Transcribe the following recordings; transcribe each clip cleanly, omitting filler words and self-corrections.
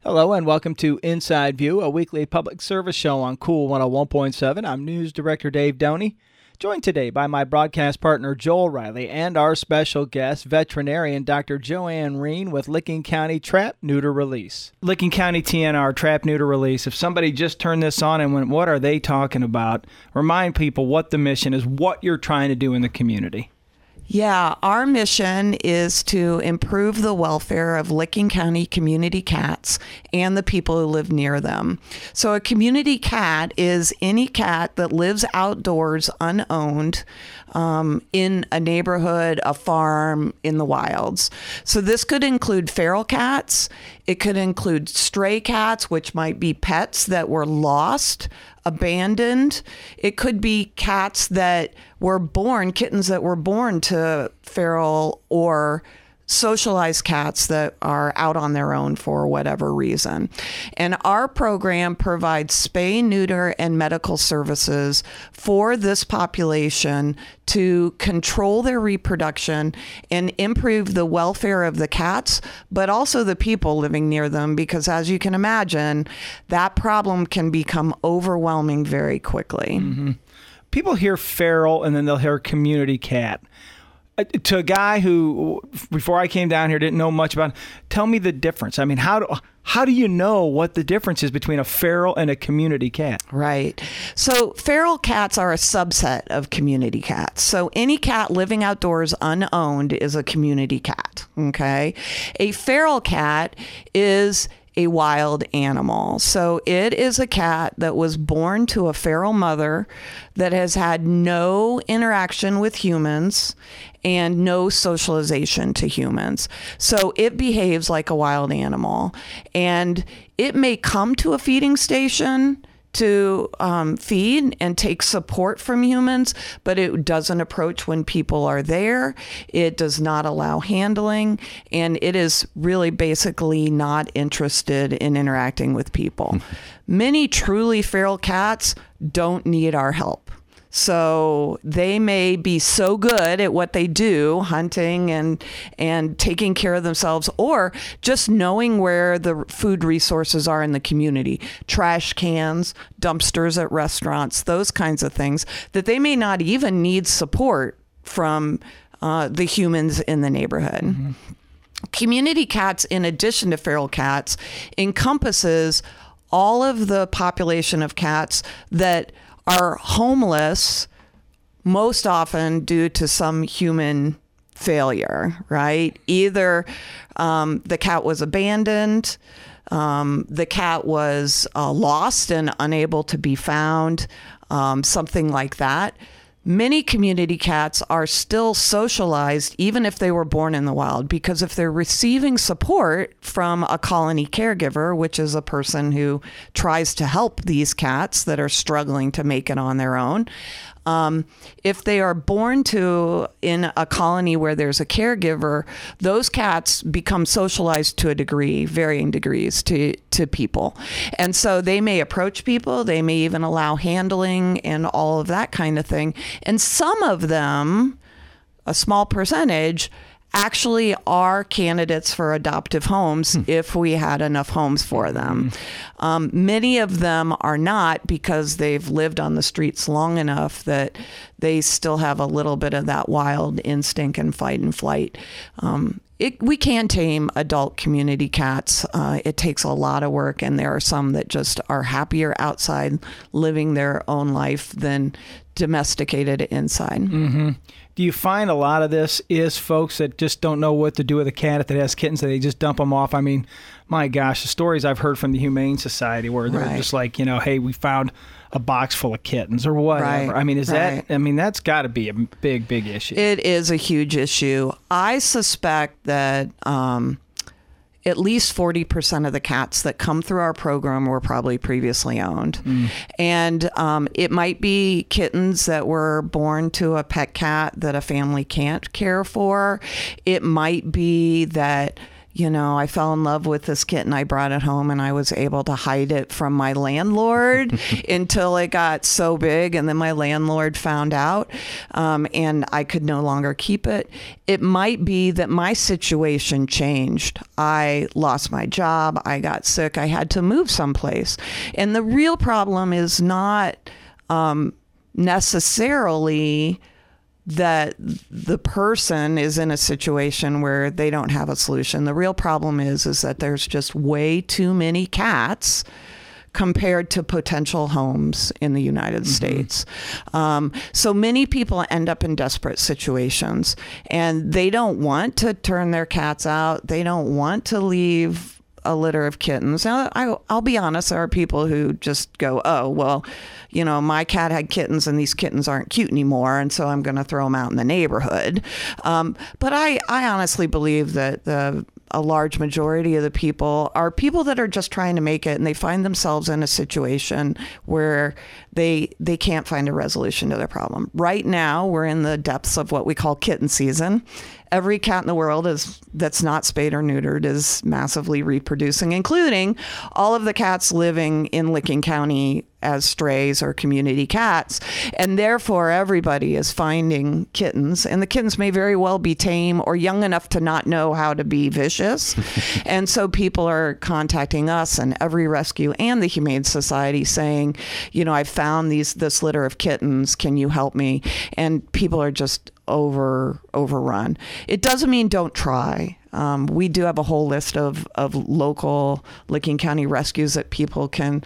Hello and welcome to Inside View, a weekly public service show on Cool 101.7. I'm News Director Dave Downey, joined today by my broadcast partner Joel Riley and our special guest, veterinarian Dr. Joanne Reen with Licking County Trap Neuter Release. Licking County TNR Trap Neuter Release. If somebody just turned this on and went, what are they talking about? Remind people what the mission is, what you're trying to do in the community. Yeah, our mission is to improve the welfare of Licking County community cats and the people who live near them. So a community cat is any cat that lives outdoors unowned in a neighborhood, a farm, in the wilds. So this could include feral cats. It could include stray cats, which might be pets that were lost, abandoned. It could be cats that were born, kittens that were born to feral or socialized cats that are out on their own for whatever reason. And our program provides spay, neuter, and medical services for this population to control their reproduction and improve the welfare of the cats, but also the people living near them, because as you can imagine, that problem can become overwhelming very quickly. Mm-hmm. People hear feral and then they'll hear community cat. To a guy who, before I came down here, didn't know much about it, tell me the difference. I mean, how do you know what the difference is between a feral and a community cat? Right. So feral cats are a subset of community cats. So any cat living outdoors unowned is a community cat. Okay. A feral cat is a wild animal. So it is a cat that was born to a feral mother that has had no interaction with humans and no socialization to humans. So it behaves like a wild animal, and it may come to a feeding station to feed and take support from humans, but it doesn't approach when people are there. It does not allow handling, and it is really basically not interested in interacting with people. Many truly feral cats don't need our help. So they may be so good at what they do, hunting and taking care of themselves, or just knowing where the food resources are in the community, trash cans, dumpsters at restaurants, those kinds of things, that they may not even need support from the humans in the neighborhood. Mm-hmm. Community cats, in addition to feral cats, encompasses all of the population of cats that are homeless, most often due to some human failure, right? Either the cat was abandoned, the cat was lost and unable to be found, something like that. Many community cats are still socialized even if they were born in the wild, because if they're receiving support from a colony caregiver, which is a person who tries to help these cats that are struggling to make it on their own, if they are born to in a colony where there's a caregiver, those cats become socialized to a degree, varying degrees to people. And so they may approach people, they may even allow handling and all of that kind of thing. And some of them, a small percentage, actually are candidates for adoptive homes if we had enough homes for them. Many of them are not, because they've lived on the streets long enough that they still have a little bit of that wild instinct and fight and flight. We can tame adult community cats. It takes a lot of work, and there are some that just are happier outside living their own life than domesticated inside. Mm-hmm. Do you find a lot of this is folks that just don't know what to do with a cat that has kittens, that they just dump them off? I mean, my gosh, the stories I've heard from the Humane Society where they're just like, hey, we found a box full of kittens or whatever. Right. I mean, that's got to be a big, big issue. It is a huge issue. I suspect that at least 40% of the cats that come through our program were probably previously owned. And it might be kittens that were born to a pet cat that a family can't care for. It might be that I fell in love with this kitten. I brought it home and I was able to hide it from my landlord until it got so big. And then my landlord found out and I could no longer keep it. It might be that my situation changed. I lost my job. I got sick. I had to move someplace. And the real problem is not necessarily that the person is in a situation where they don't have a solution. The real problem is that there's just way too many cats compared to potential homes in the United States. So many people end up in desperate situations and they don't want to turn their cats out. They don't want to leave a litter of kittens. Now, I'll be honest, there are people who just go, oh, well, my cat had kittens and these kittens aren't cute anymore, and so I'm going to throw them out in the neighborhood. But I honestly believe that a large majority of the people are people that are just trying to make it, and they find themselves in a situation where they can't find a resolution to their problem. Right now, we're in the depths of what we call kitten season. Every cat in the world that's not spayed or neutered is massively reproducing, including all of the cats living in Licking County as strays or community cats. And therefore, everybody is finding kittens. And the kittens may very well be tame or young enough to not know how to be vicious. And so people are contacting us and Every Rescue and the Humane Society saying, I found this litter of kittens. Can you help me? And people are just overrun. It doesn't mean don't try. We do have a whole list of local Licking County rescues that people can,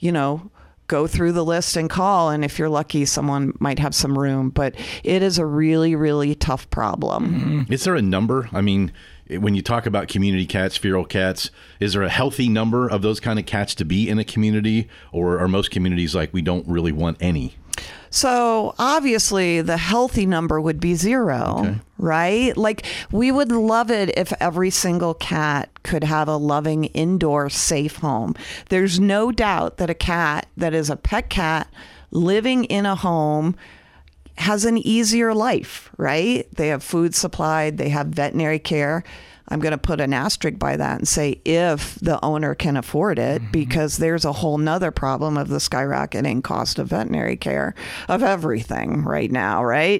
go through the list and call. And if you're lucky, someone might have some room. But it is a really, really tough problem. Is there a number? I mean, when you talk about community cats, feral cats, is there a healthy number of those kind of cats to be in a community? Or are most communities like, we don't really want any? So obviously the healthy number would be 0, right? Like, we would love it if every single cat could have a loving indoor safe home. There's no doubt that a cat that is a pet cat living in a home has an easier life, right? They have food supplied, they have veterinary care. I'm going to put an asterisk by that and say if the owner can afford it, because there's a whole nother problem of the skyrocketing cost of veterinary care of everything right now, right?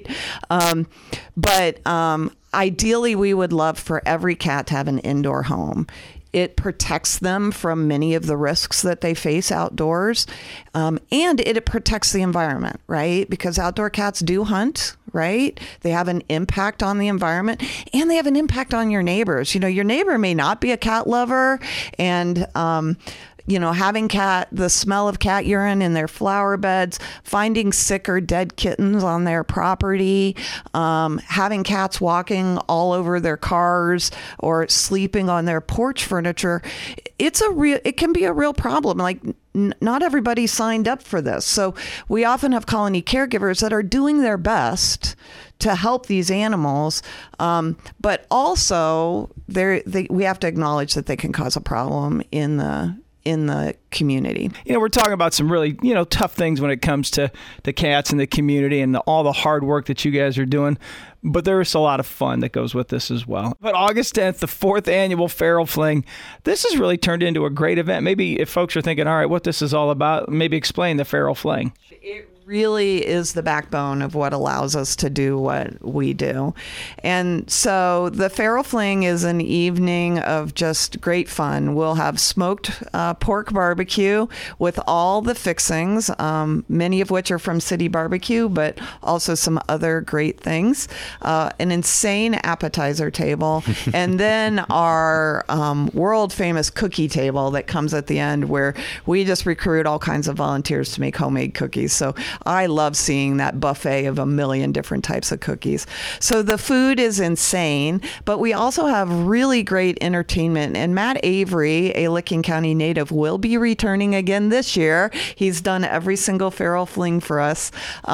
But ideally, we would love for every cat to have an indoor home. It protects them from many of the risks that they face outdoors. And it protects the environment, right? Because outdoor cats do hunt, right? They have an impact on the environment and they have an impact on your neighbors. Your neighbor may not be a cat lover, and having the smell of cat urine in their flower beds, finding sick or dead kittens on their property, having cats walking all over their cars or sleeping on their porch furniture. It can be a real problem. Like, not everybody signed up for this. So we often have colony caregivers that are doing their best to help these animals. But also we have to acknowledge that they can cause a problem in the community. We're talking about some really, tough things when it comes to the cats in the community and all the hard work that you guys are doing. But there's a lot of fun that goes with this as well. But August 10th, the 4th annual Feral Fling, this has really turned into a great event. Maybe if folks are thinking, all right, what this is all about, maybe explain the Feral Fling. It really is the backbone of what allows us to do what we do. And so the Feral Fling is an evening of just great fun. We'll have smoked pork barbecue with all the fixings, many of which are from City Barbecue, but also some other great things. An insane appetizer table, and then our world famous cookie table that comes at the end, where we just recruit all kinds of volunteers to make homemade cookies. So I love seeing that buffet of a million different types of cookies. So the food is insane, but we also have really great entertainment. And Matt Avery, a Licking County native, will be returning again this year. He's done every single Feral Fling for us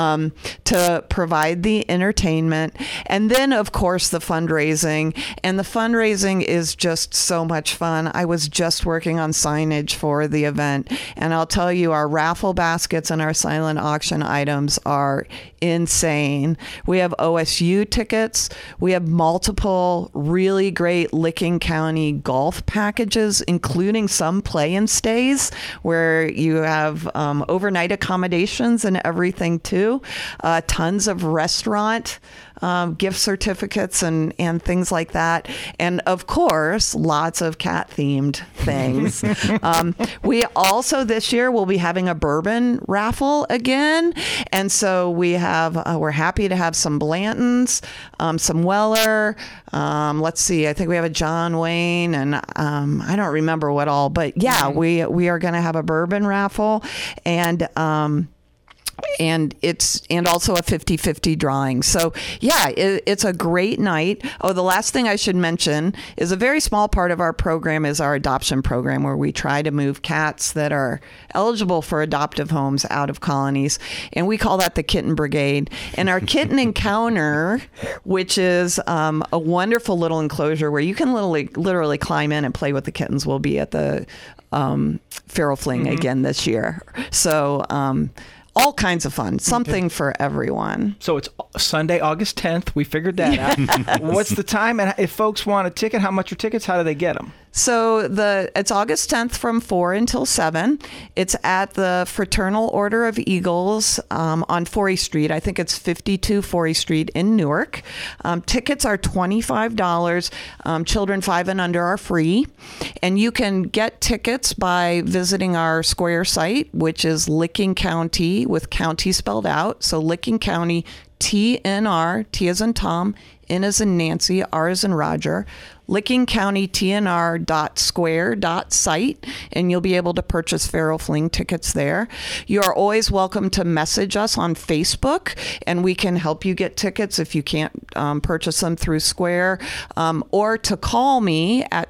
to provide the entertainment. And then, of course, the fundraising. And the fundraising is just so much fun. I was just working on signage for the event. And I'll tell you, our raffle baskets and our silent auction celebration items are insane. We have OSU tickets. We have multiple really great Licking County golf packages, including some play-in stays where you have overnight accommodations and everything too. Tons of restaurant gift certificates and things like that. And of course, lots of cat themed things. We also this year will be having a bourbon raffle again. And so we're happy to have some Blantons, some Weller. Let's see, I think we have a John Wayne and I don't remember what all, but yeah, we are going to have a bourbon raffle and also a 50-50 drawing. So yeah, it's a great night. Oh, the last thing I should mention is a very small part of our program is our adoption program, where we try to move cats that are eligible for adoptive homes out of colonies. And we call that the Kitten Brigade. And our Kitten Encounter, which is a wonderful little enclosure where you can literally climb in and play with the kittens, will be at the Feral Fling again this year. So, all kinds of fun, something for everyone. So it's Sunday, August 10th. We figured that out. What's the time? And if folks want a ticket, how much are tickets? How do they get them? So it's August 10th from 4 until 7. It's at the Fraternal Order of Eagles on Forey Street. I think it's 52 Forey Street in Newark. Tickets are $25. Children 5 and under are free. And you can get tickets by visiting our Square site, which is Licking County with county spelled out. So Licking County, TNR, T as in Tom, N as in Nancy, R as in Roger, lickingcountynr.square.site, and you'll be able to purchase Feral Fling tickets there. You are always welcome to message us on Facebook, and we can help you get tickets if you can't purchase them through Square, or to call me at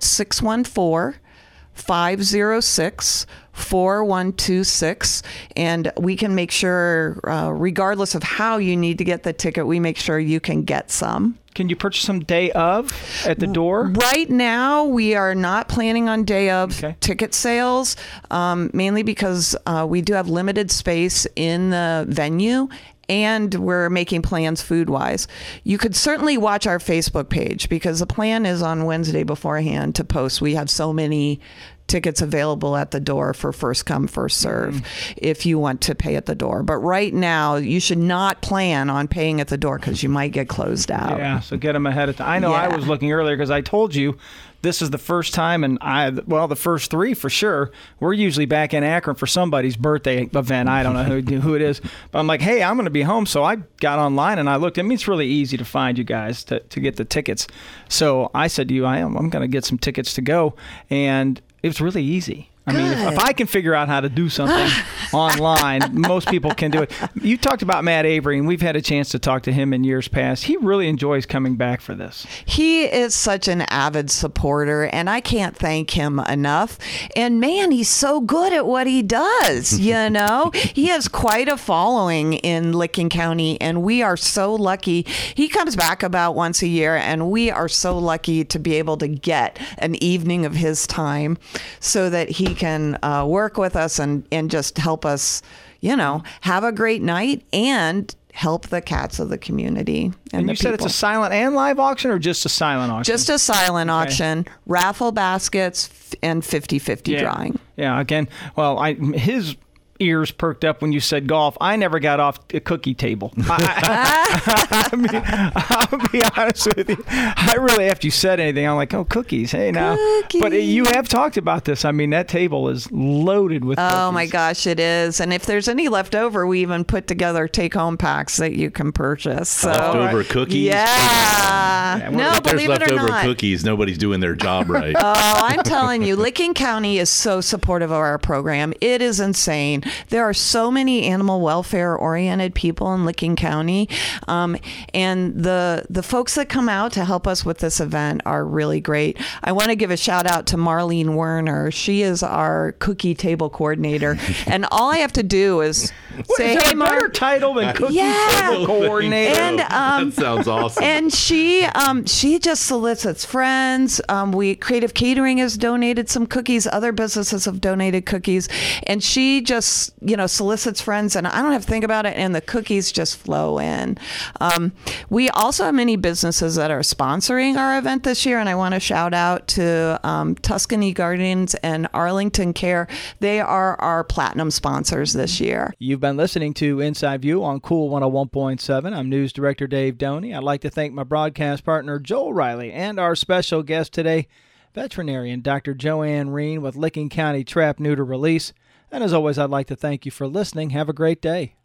614-506-4126, and we can make sure, regardless of how you need to get the ticket, we make sure you can get some. Can you purchase them day of at the door? Right now, we are not planning on day of ticket sales, mainly because we do have limited space in the venue. And we're making plans food-wise. You could certainly watch our Facebook page, because the plan is on Wednesday beforehand to post. We have so many tickets available at the door for first come, first serve if you want to pay at the door. But right now, you should not plan on paying at the door because you might get closed out. Yeah, so get them ahead of time. I know I was looking earlier because I told you this is the first time, and the first 3 for sure. We're usually back in Akron for somebody's birthday event. I don't know who it is, but I'm like, hey, I'm going to be home. So I got online and I looked. I mean, it's really easy to find you guys to get the tickets. So I said to you, I'm going to get some tickets to go, and it was really easy. I mean, if I can figure out how to do something online, most people can do it. You talked about Matt Avery, and we've had a chance to talk to him in years past. He really enjoys coming back for this. He is such an avid supporter, and I can't thank him enough. And man, he's so good at what he does, you know? He has quite a following in Licking County, and we are so lucky. He comes back about once a year, and we are so lucky to be able to get an evening of his time so that he can work with us and just help us, you know, have a great night and help the cats of the community. And you said it's a silent and live auction, or just a silent auction? Just a silent auction, raffle baskets, and 50-50 drawing. Yeah, again, well, his ears perked up when you said golf. I never got off a cookie table. I'll be honest with you. I really, after you said anything, I'm like, oh, cookies. Hey, now. Cookies. But you have talked about this. I mean, that table is loaded with cookies. Oh, my gosh, it is. And if there's any left over, we even put together take-home packs that you can purchase. So, leftover cookies? Yeah. No, believe it or not. There's leftover cookies. Nobody's doing their job right. Oh, I'm telling you, Licking County is so supportive of our program. It is insane. There are so many animal welfare-oriented people in Licking County, and the folks that come out to help us with this event are really great. I want to give a shout-out to Marlene Werner. She is our cookie table coordinator, and all I have to do is say, "Hey, Mark." Better title than cookie table coordinator. And that sounds awesome. And she just solicits friends. Creative Catering has donated some cookies. Other businesses have donated cookies, and she just solicits friends, and I don't have to think about it, and the cookies just flow in. We also have many businesses that are sponsoring our event this year, and I want to shout out to Tuscany Gardens and Arlington Care. They are our platinum sponsors this year. You've been listening to Inside View on Cool 101.7. I'm News Director Dave Doney. I'd like to thank my broadcast partner, Joel Riley, and our special guest today, veterinarian Dr. Joanne Reen with Licking County Trap Neuter Release. And as always, I'd like to thank you for listening. Have a great day.